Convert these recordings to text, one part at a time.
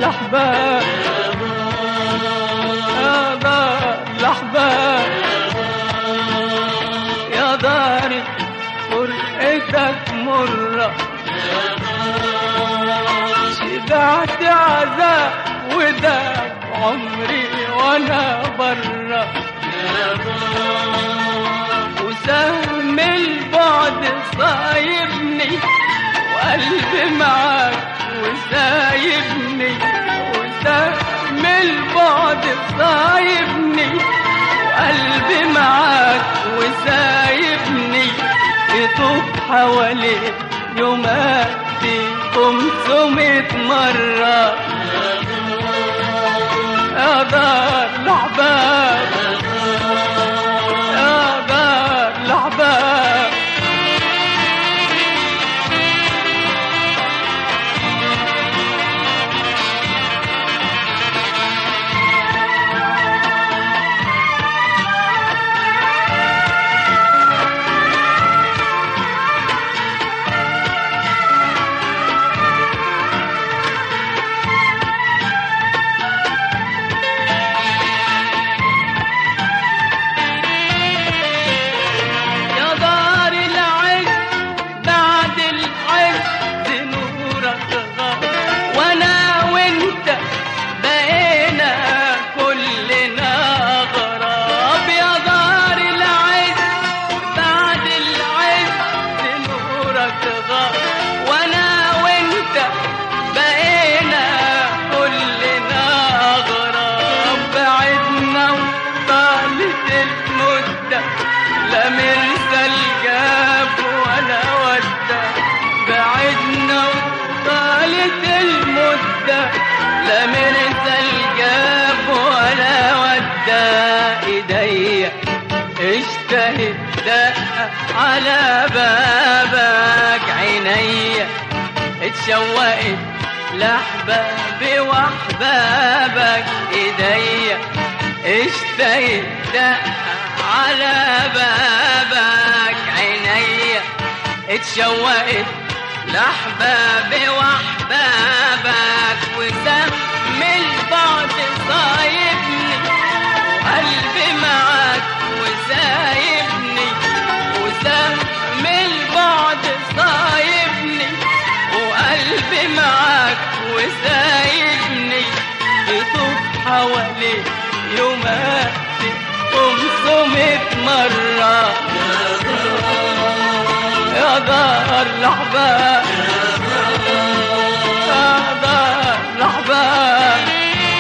الأحباب، يا دار الأحباب، يا دار فرقتك مرة، شبعت عذاب وداب عمري وانا برا، وسهم البعد صايبني وقلبي معاك وسايبني، وسهم البعد صايبني وقلبي معاك وسايبني، يطوف حواليك يوماتي 500 مرة، يا دار الأحباب، يا دار الأحباب. لا مرسل جاب ولا ودى، بعدنا وطالت المدة، لا مرسل جاب ولا ودى، ايديا اشتهت دقة على بابك، عينيا اتشوقت لأحبابي وأحبابك، ايديا اشتهت دقة على بابك، عينيا اتشوقت لأحبابي وأحبابك، وسهم البعد صايبني وقلبي معاك وسايبني، وسهم البعد صايبني وقلبي معاك وسايبني، يطوف حواليك يوماتي 500 مرة، يا دار الأحباب، يا دار الأحباب.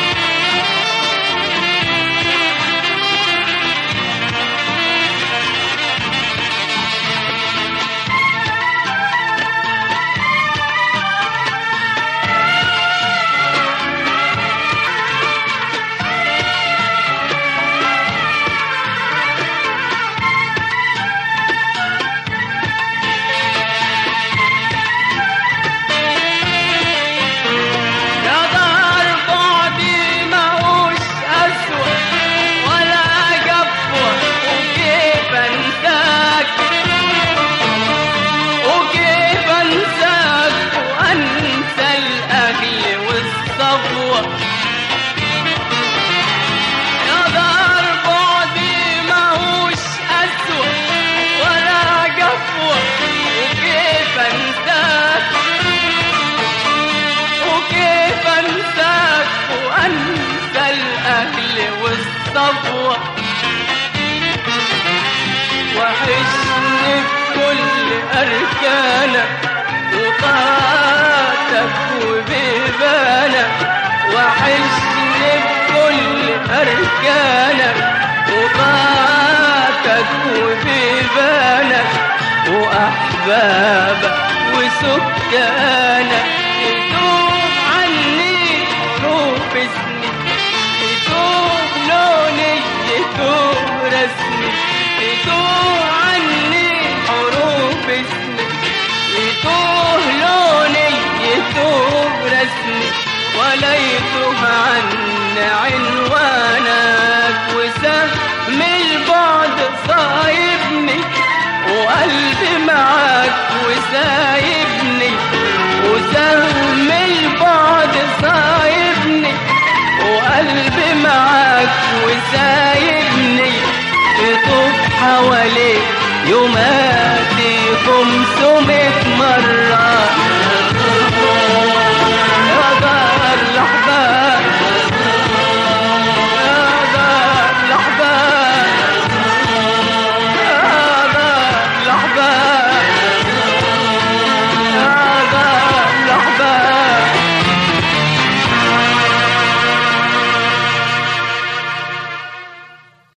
والصفوة وحشني بكل أركانك وطاعتك وبيبانك، وحشني بكل أركانك وطاعتك وبيبانك، وأحبابك وسكانك، يدوب عني حروف اسمي، يدوب لوني، يدوب رسمي، يدوب عني حروف اسمي، يدوب لوني، يدوب رسمي، ولا يدوب عني عنوانك، وسهم البعد صايبني وقلبي معاك وسايبني، وسهم البعد صايبني سايبني تطوف حواليك يومين